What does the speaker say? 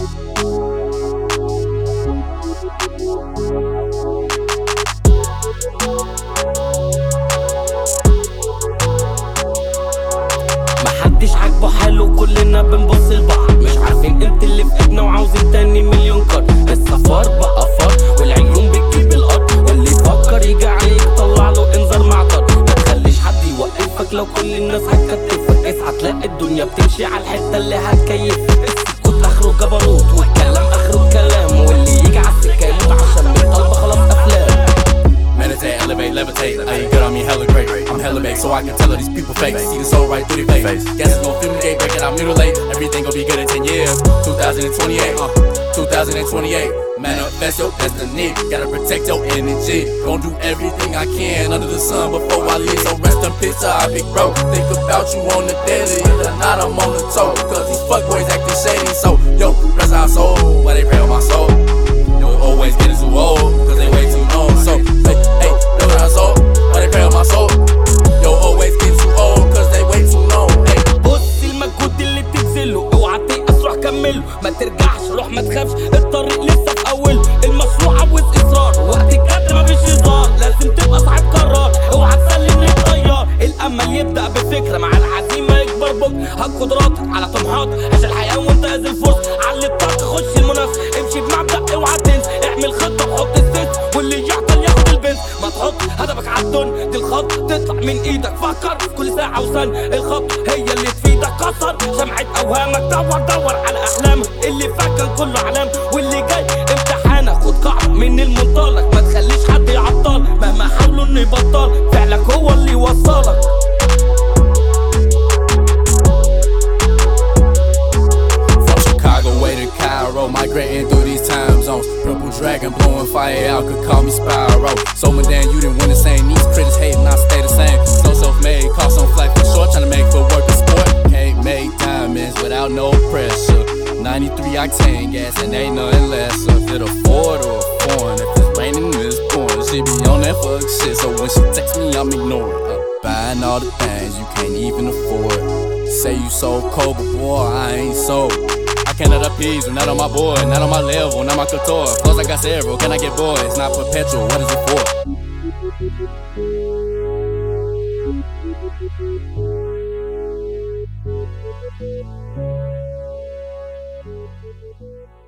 محدش عاجبه حاله، كلنا بنبص لبعض، مش عارفين قيمة اللي في ايدنا وعاوزين تاني مليون كارد. السفر بقى فار والعيون بتجيب الارض، واللي يفكر يجي عليك طلع له انذار معطر. ما تخليش حد يوقفك لو كل الناس هتكتفك، اسعى تلاقي الدنيا بتمشي على الحتة اللي هتكيفك. السكوت اخره جبروت والكلام اخره كلام، واللي يجي على السكة يموت عشان من قلبه خلاص افلام. Meditate, elevate, levitate. How you good on me, hella great. I'm hella big, so I can tell all these people fake. See the soul right through their face. Guess it's gon' fumigate, break it out mutilate. Everything gon' be good in 10 years. 2028, 2028. Manifest your destiny. Gotta protect your energy. Gon' do everything I can under the sun before I leave. So rest in peace, I big bro. Think about you on the daily. If not, I'm on the toe. Cause these fuckboys acting shady. So, yo, rest our soul. Why they pray on my soul? Yo, always getting too old. Cause they way too long. So, hey, rest our soul. Why they pray on my soul? Yo, always getting too old. Cause they way too long. Hey. بص المجهود اللي بتبذله، اوعى تيأس روح كمله. ما ترجعش روح ما تخافش، الطريق لسه في اوله. المشروع عاوز اصرار، وقت الجد مفيش هزار. لازم تبقى صاحب قرار، اوعى تسلم للتيار. الامل يبدأ بفكرة، مع العزيمة يكبر بكرة. هات قدراتك على طموحاتك، عيش الحياة وانتهز الفرصة. علي الطاقة خش المنافسة، امشي بمبدأ اوعى تنسى. اعمل خطة وحط السيس، واللي يعطل ياخد البنز. ما تحط هدفك عالدنيا دي، الخط تطلع من ايدك. فكر في كل ساعة وثانية، الخط هي اللي تفيدك. كسر شمعة اوهامك، دور على احلامك. اللي فات كان كله علام، واللي جاي امتحانك. خد قاعدة من المنطلق، ما تخليش حد يعطل. مهما حاولوا انه يبطل، فعلك هو اللي يوصلك. From Chicago way to Cairo, migrating through these time zones. Purple dragon blowing fire out, could call me Spyro. So man, you didn't win the same. These critics hating, I stay the same. So self-made, caught some flack for short, trying to make footwork a sport. Can't make diamonds without no pressure. 93 octane gas and ain't nothing less. So if it a Ford or a foreign, if it's raining, it's pouring. She be on that fuck shit, so when she text me, I'm ignoring her. Buying all the things you can't even afford. Say you so cold, but boy, I ain't sold. I cannot appease you, not on my board, not on my level, not my couture. Plus I got several, can I get bored? It's not perpetual, what is it for?